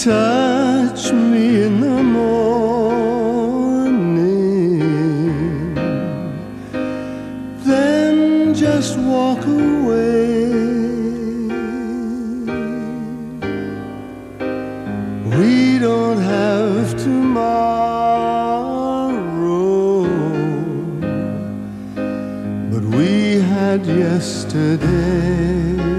touch me in the morning, then just walk away. We don't have tomorrow, but we had yesterday.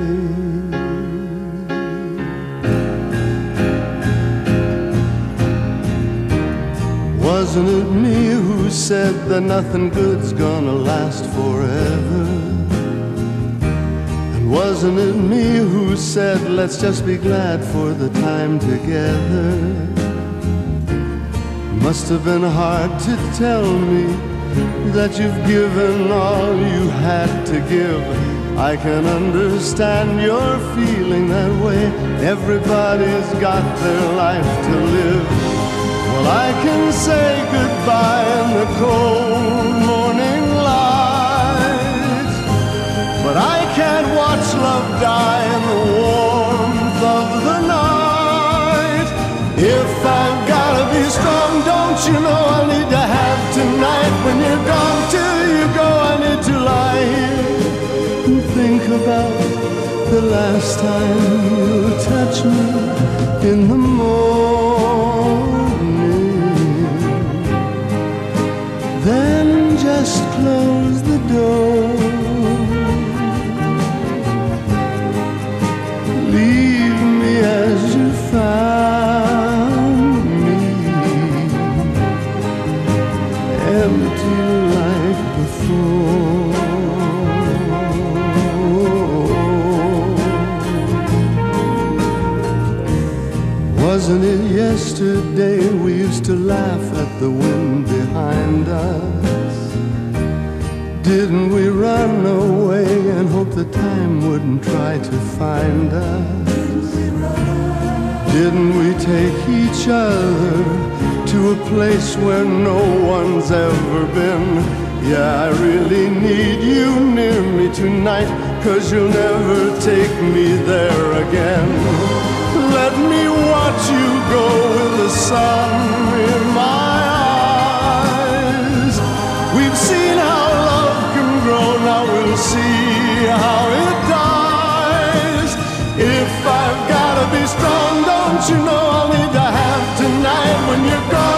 Wasn't it me who said that nothing good's gonna last forever? And wasn't it me who said let's just be glad for the time together? Must have been hard to tell me that you've given all you had to give. I can understand you're feeling that way. Everybody's got their life to live. Well, I can say goodbye in the cold morning light, but I can't watch love die in the warmth of the night. If I've gotta be strong, don't you know I need to have tonight? When you're gone till you go, I need to lie here and think about the last time you touched me in the morning. Then just close the door. Leave me as you found me, empty like before. Wasn't it yesterday we used to laugh at the wind behind us? Didn't we run away and hope the time wouldn't try to find us? Didn't we take each other to a place where no one's ever been? Yeah, I really need you near me tonight, 'cause you'll never take me there again. Let me watch you go with the sun in my eyes. We've seen how love can grow, now we'll see how it dies. If I've gotta be strong, don't you know I'll need to have tonight? When you're gone